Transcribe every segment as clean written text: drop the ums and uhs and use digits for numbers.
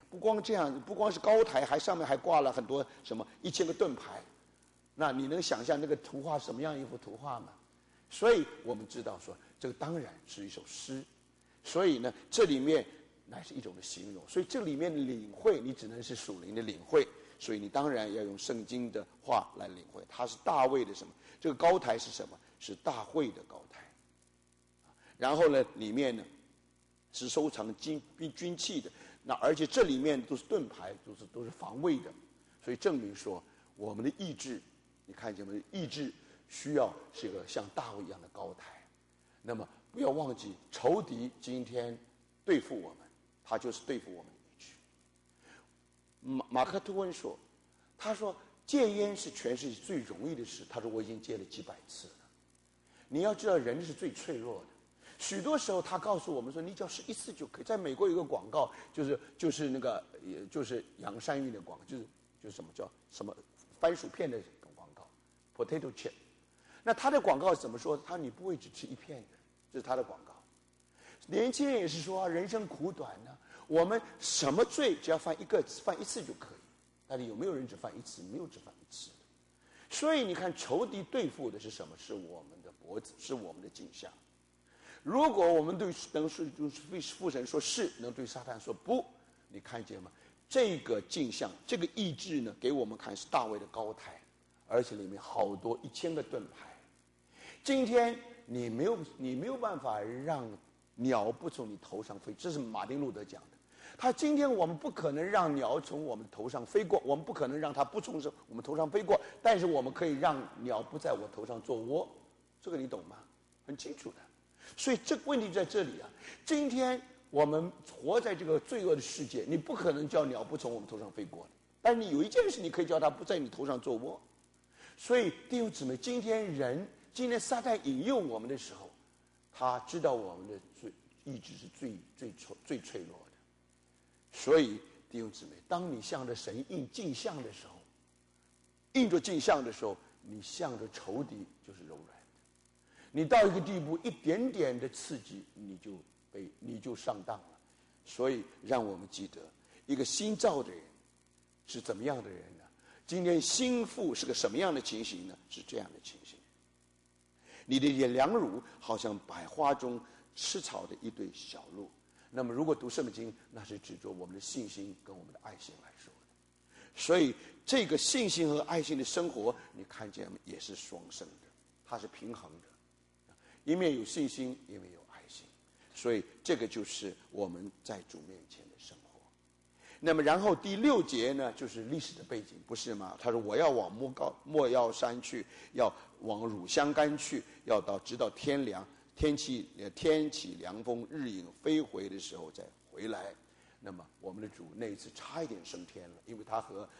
不光这样，不光是高台，还上面还挂了很多什么1000个盾牌。那你能想象那个图画什么样一幅图画吗？所以我们知道说，这个当然是一首诗。所以呢，这里面乃是一种的形容。所以这里面的领会，你只能是属灵的领会。所以你当然要用圣经的话来领会。它是大卫的什么？这个高台是什么？是大卫的高台。然后呢，里面呢是收藏军器的。那而且这里面都是盾牌，都是防卫的。所以证明说，我们的意志，你看见没？意志需要是一个像大卫一样的高台。那么不要忘记，仇敌今天对付我们，他就是对付我们的意志。马克吐温说，他说戒烟是全世界最容易的事。他说我已经戒了几百次了。你要知道，人是最脆弱的。许多时候他告诉我们说，你只要试一次就可以。在美国有个广告，就是那个就是洋山芋的广告，就是什么叫什么番薯片的广告 ，potato chip。那他的广告怎么说？他说你不会只吃一片的，这是他的广告。年轻人也是说，人生苦短呢，我们什么罪只要犯一次就可以。但是有没有人只犯一次？没有只犯一次的。所以你看，仇敌对付的是什么？是我们的脖子，是我们的镜像。如果我们能对父神说是，能对撒旦说不，你看见吗？这个镜像，这个意志呢，给我们看是大卫的高台，而且里面好多1000个盾牌。今天你没有办法让鸟不从你头上飞，这是马丁路德讲的。他今天我们不可能让鸟从我们头上飞过，我们不可能让它不从我们头上飞过，但是我们可以让鸟不在我头上做窝，这个你懂吗？很清楚的。所以这个问题在这里啊。今天我们活在这个罪恶的世界，你不可能叫鸟不从我们头上飞过的，但是你有一件事你可以叫它不在你头上做窝。所以弟兄姊妹，今天撒旦引诱我们的时候，他知道我们的意志是最脆弱的。所以弟兄姊妹，当你向着神印镜像的时候，印着镜像的时候，你向着仇敌就是柔软的。你到一个地步，一点点的刺激，你就上当了。所以让我们记得，一个新造的人是怎么样的人呢？今天心腹是个什么样的情形呢？是这样的情形。你的良乳好像百花中吃草的一对小鹿。那么如果读圣经，那是指着我们的信心跟我们的爱心来说的。所以这个信心和爱心的生活，你看见也是双生的，它是平衡的，一面有信心，一面有爱心。所以这个就是我们在主面前的生活。那么然后第6节呢，就是历史的背景，不是吗？他说我要往莫要山去，要往乳香干去，要直到天凉，天起凉风，日影飞回的时候再回来。那么我们的主那一次差一点升天了，因为他和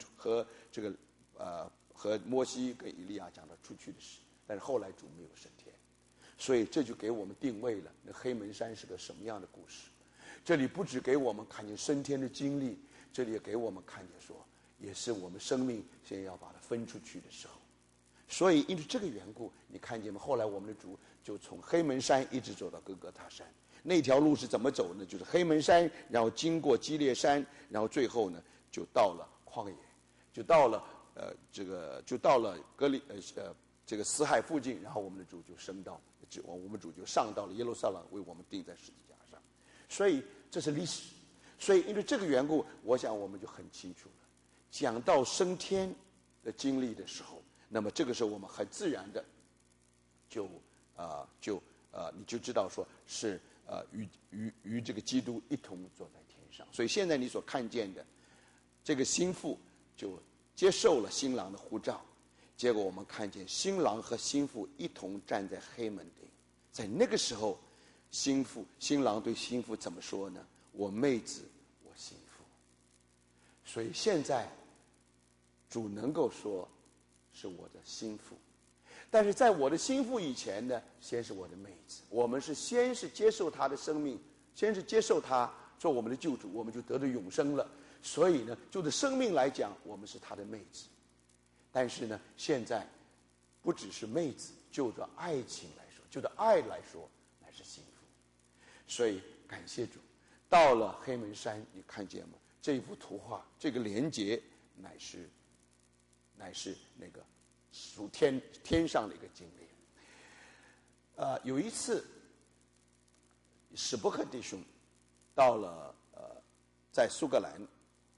摩西跟以利亚讲到出去的事，但是后来主没有升天。所以这就给我们定位了，那黑门山是个什么样的故事。这里不只给我们看见升天的经历，这里也给我们看见说，也是我们生命现在要把它分出去的时候。所以因为这个缘故，你看见吗？后来我们的主就从黑门山一直走到哥哥他山。那条路是怎么走呢？就是黑门山，然后经过基列山，然后最后呢就到了旷野，就到了这个死海附近，然后我们的主就我们主就上到了耶路撒冷，为我们钉在十字架上。所以这是历史。所以因为这个缘故，我想我们就很清楚了。讲到升天的经历的时候，那么这个时候我们很自然的你就知道说是与这个基督一同坐在天上。所以现在你所看见的这个新妇就接受了新郎的呼召，结果我们看见新郎和新妇一同站在黑门顶。在那个时候，新郎对新妇怎么说呢？我妹子，我新妇。所以现在主能够说是我的新妇，但是在我的心腹以前呢，先是我的妹子。我们先是接受他的生命，先是接受他做我们的救主，我们就得到永生了。所以呢，就着生命来讲，我们是他的妹子。但是呢，现在不只是妹子，就着爱情来说，就着爱来说，乃是幸福。所以感谢主，到了黑门山，你看见吗？ 这幅图画，这个连结乃是那个属天上的一个经历。有一次，史伯克弟兄到了在苏格兰，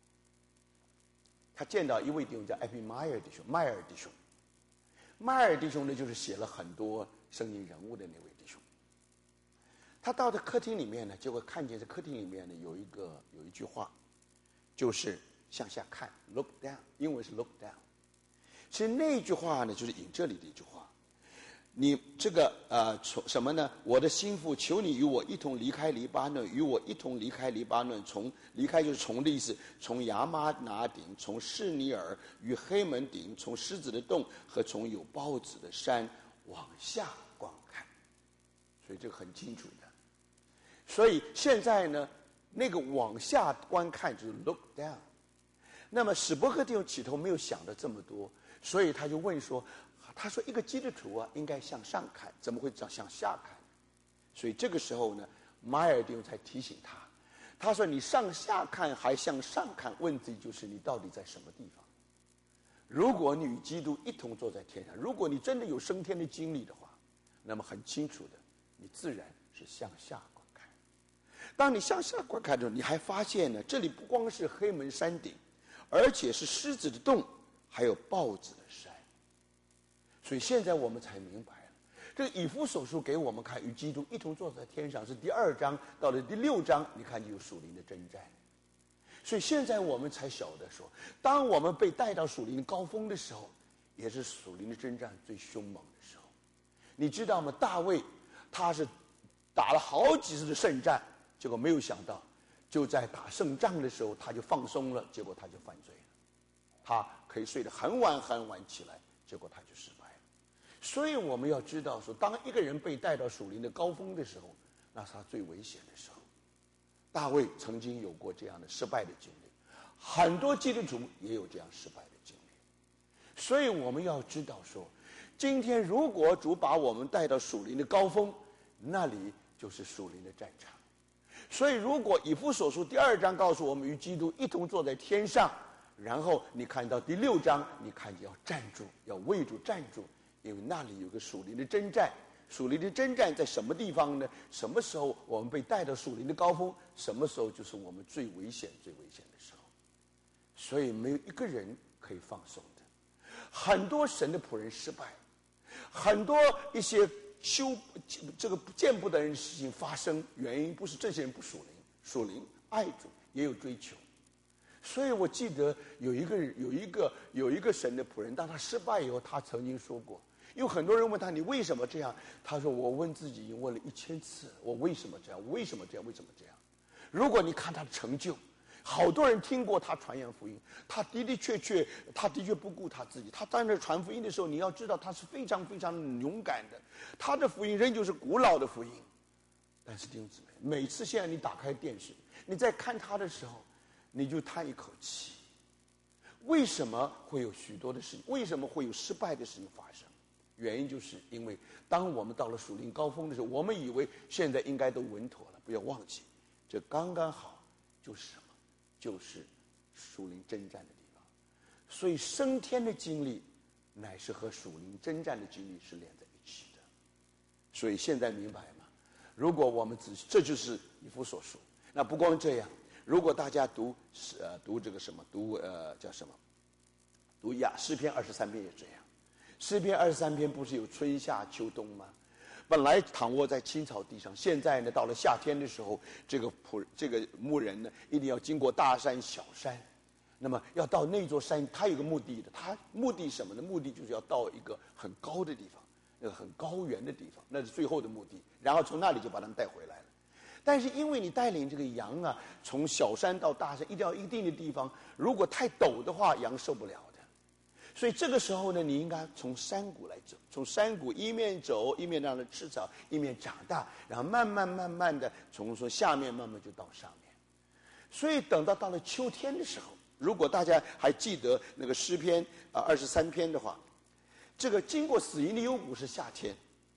他见到一位弟兄叫艾比迈尔弟兄，迈尔弟兄。迈尔弟兄呢，就是写了很多圣经人物的那位弟兄。他到了客厅里面呢，结果看见这客厅里面呢有一句话，就是向下看 ，look down， 英文是 look down。其实那句话呢，就是引这里的一句话。你这个什么呢？我的心腹，求你与我一同离开黎巴嫩，与我一同离开黎巴嫩。从离开就是从的意思，从亚玛拿顶，从士尼尔与黑门顶，从狮子的洞和从有豹子的山往下观看。所以这个很清楚的。所以现在呢，那个往下观看就是 look down。那么史伯克弟兄起头没有想到这么多，所以他就问说。他说：“一个基督徒啊，应该向上看，怎么会向下看？”所以这个时候呢，迈尔弟兄才提醒他。他说：“你上下看还向上看，问题就是你到底在什么地方？如果你与基督一同坐在天上，如果你真的有升天的经历的话，那么很清楚的，你自然是向下观看。当你向下观看的时候，你还发现呢，这里不光是黑门山顶，而且是狮子的洞，还有豹子的山。”所以现在我们才明白了，这个以弗所书给我们看，与基督一同坐在天上是第2章，到了第6章，你看就有属灵的征战。所以现在我们才晓得说，当我们被带到属灵的高峰的时候，也是属灵的征战最凶猛的时候。你知道吗？大卫他是打了好几次的胜战，结果没有想到，就在打胜仗的时候他就放松了，结果他就犯罪了。他可以睡得很晚很晚起来，结果他就失败了。所以我们要知道说，当一个人被带到属灵的高峰的时候，那是他最危险的时候。大卫曾经有过这样的失败的经历，很多基督徒也有这样失败的经历。所以我们要知道说，今天如果主把我们带到属灵的高峰，那里就是属灵的战场。所以如果以弗所书第2章告诉我们与基督一同坐在天上，然后你看到第6章，你看见要站住，要为主站住，因为那里有个属灵的征战。属灵的征战在什么地方呢？什么时候我们被带到属灵的高峰，什么时候就是我们最危险的时候。所以没有一个人可以放松的。很多神的仆人失败，很多一些这个见不得人的事情发生，原因不是这些人不属灵，属灵爱主也有追求。所以我记得有一个神的仆人，当他失败以后，他曾经说过，有很多人问他你为什么这样？他说我问自己已经问了1000次，我为什么这样？为什么这样？为什么这样？如果你看他的成就，好多人听过他传扬福音，他的确不顾他自己。他在那传福音的时候，你要知道他是非常非常勇敢的。他的福音仍旧是古老的福音。但是弟兄姊妹，每次现在你打开电视，你在看他的时候，你就叹一口气。为什么会有许多的事情？为什么会有失败的事情发生？原因就是因为当我们到了属灵高峰的时候，我们以为现在应该都稳妥了，不要忘记，这刚刚好就是什么？就是属灵征战的地方。所以升天的经历乃是和属灵征战的经历是连在一起的。所以现在明白吗？如果我们这就是以弗所书。那不光这样，如果大家读这个什么，叫什么？读诗篇23篇也这样。诗篇23篇不是有春夏秋冬吗？本来躺卧在青草地上，现在呢，到了夏天的时候，这个牧人呢，一定要经过大山小山。那么要到那座山，他有个目的的，他目的什么呢？目的就是要到一个很高的地方，那个很高原的地方，那是最后的目的。然后从那里就把他们带回来了。但是因为你带领这个羊啊，从小山到大山，一定要一定的地方，如果太陡的话，羊受不了的。所以这个时候呢，你应该从山谷来走，从山谷一面走，一面让它吃草，一面长大，然后慢慢的从说下面慢慢就到上面。所以等到了秋天的时候，如果大家还记得那个诗篇23篇的话，这个经过死荫的幽谷是夏天，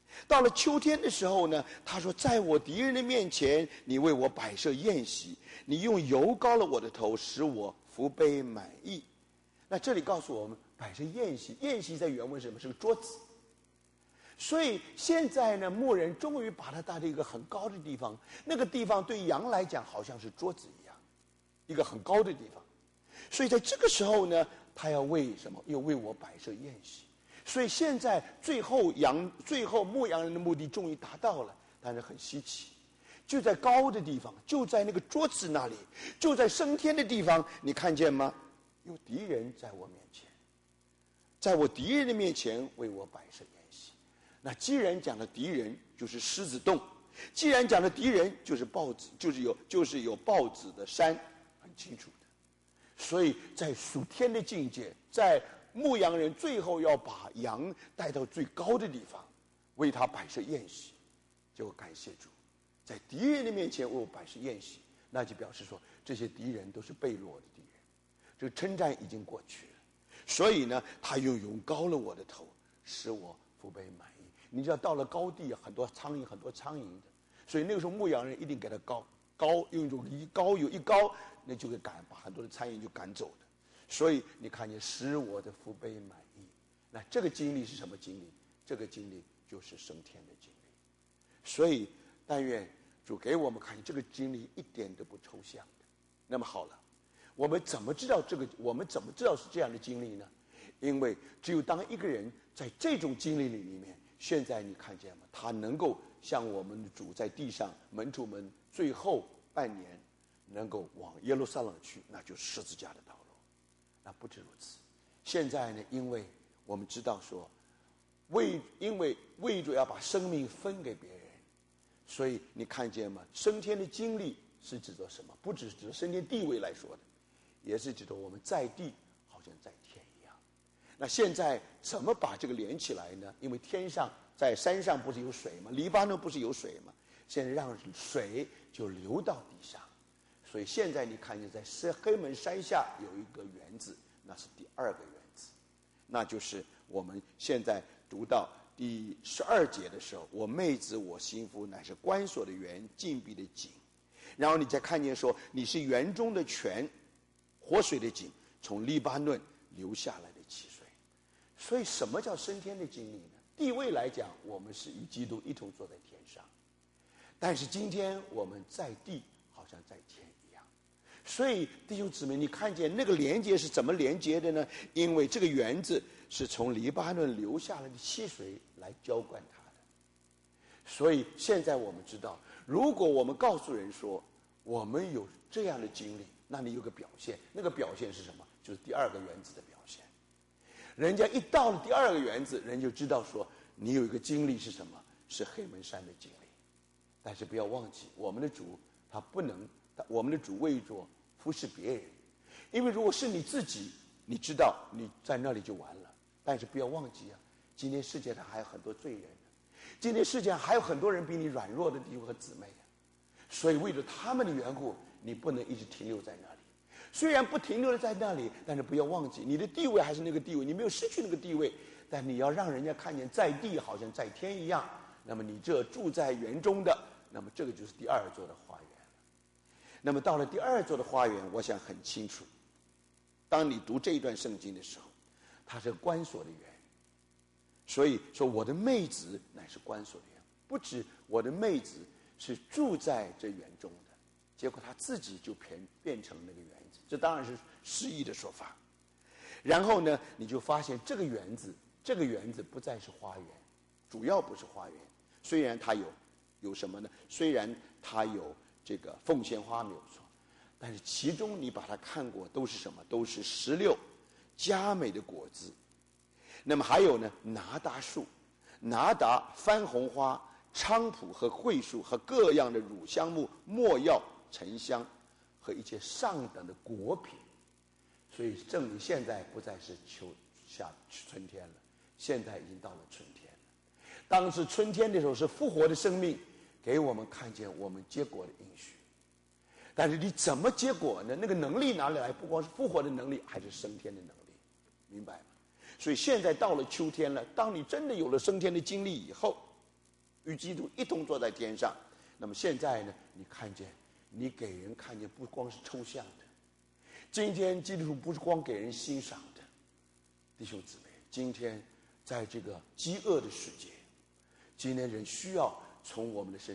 到了秋天的时候呢，他说：“在我敌人的面前，你为我摆设宴席，你用油膏了我的头，使我福杯满溢。”那这里告诉我们，摆设宴席，宴席在原文是什么？是个桌子。所以现在呢，牧人终于把它带到一个很高的地方，那个地方对羊来讲好像是桌子一样，一个很高的地方。所以在这个时候呢，他要为什么？又为我摆设宴席。所以现在最后牧羊人的目的终于达到了，但是很稀奇，就在高的地方，就在那个桌子那里，就在升天的地方，你看见吗？有敌人在我面前，在我敌人的面前为我摆设宴席。那既然讲的敌人就是狮子洞，既然讲的敌人就是豹子，就是有豹子的山，很清楚的。所以在属天的境界，在牧羊人最后要把羊带到最高的地方，为他摆设宴席，结果感谢主，在敌人的面前为我摆设宴席，那就表示说这些敌人都是被掳的敌人，这个征战已经过去了。所以呢，他又油膏了我的头，使我福杯满溢。你知道到了高地很多苍蝇的，所以那个时候牧羊人一定给他膏，用一种一膏，那就会把很多的苍蝇就赶走的。所以你看见使我的福杯满溢，那这个经历是什么经历？这个经历就是升天的经历。所以但愿主给我们看见这个经历一点都不抽象的。那么好了，我们怎么知道是这样的经历呢？因为只有当一个人在这种经历里面，现在你看见吗？他能够像我们的主在地上，门徒们最后半年能够往耶路撒冷去，那就是十字架的道路。那不止如此，现在呢，因为我们知道说，因为为主要把生命分给别人，所以你看见吗？升天的经历是指着什么？不只是指着升天地位来说的，也是指着我们在地好像在天一样。那现在怎么把这个连起来呢？因为天上在山上不是有水吗？黎巴嫩不是有水吗？现在让水就流到地上。所以现在你看见在黑门山下有一个园子，那是第二个园子，那就是我们现在读到第12节的时候，我妹子我心腹乃是关锁的园，禁闭的井。然后你再看见说，你是园中的泉，活水的井，从黎巴嫩流下来的溪水。所以什么叫升天的经历呢？地位来讲，我们是与基督一同坐在天上，但是今天我们在地好像在天一样。所以弟兄姊妹，你看见那个连接是怎么连接的呢？因为这个园子是从黎巴嫩流下来的溪水来浇灌它的。所以现在我们知道，如果我们告诉人说我们有这样的经历，那你有个表现，那个表现是什么？就是第二个园子的表现。人家一到了第二个园子，人就知道说你有一个经历是什么？是黑门山的经历。但是不要忘记，我们的主他不能，我们的主为着服侍别人，因为如果是你自己，你知道你在那里就完了。但是不要忘记啊，今天世界上还有很多罪人，今天世界上还有很多人比你软弱的弟兄和姊妹啊，所以为了他们的缘故，你不能一直停留在那里。虽然不停留在那里，但是不要忘记你的地位还是那个地位，你没有失去那个地位，但你要让人家看见在地好像在天一样。那么你这住在园中的，那么这个就是第二座的花园了。那么到了第二座的花园，我想很清楚，当你读这一段圣经的时候，它是关锁的园。所以说我的妹子乃是关锁的园，不止我的妹子是住在这园中的，结果她自己就变成那个园子，这当然是诗意的说法。然后呢，你就发现这个园子不再是花园，主要不是花园。虽然它有什么呢？虽然它有这个凤仙花没有错，但是其中你把它看过都是什么？都是16佳美的果子。那么还有呢，拿达树、拿达、番红花、菖蒲和桧树和各样的乳香木、没药、沉香和一切上等的果品。所以证明现在不再是春天了，现在已经到了春天了。当时春天的时候是复活的生命给我们看见我们结果的应许。但是你怎么结果呢？那个能力哪里来？不光是复活的能力，还是升天的能力，明白吗？所以现在到了秋天了，当你真的有了升天的经历以后， 与基督一同坐在天上。那么现在呢，你看见，你给人看见不光是抽象的，今天基督徒不是光给人欣赏的。弟兄姊妹，今天在这个饥饿的世界，今天人需要从我们的身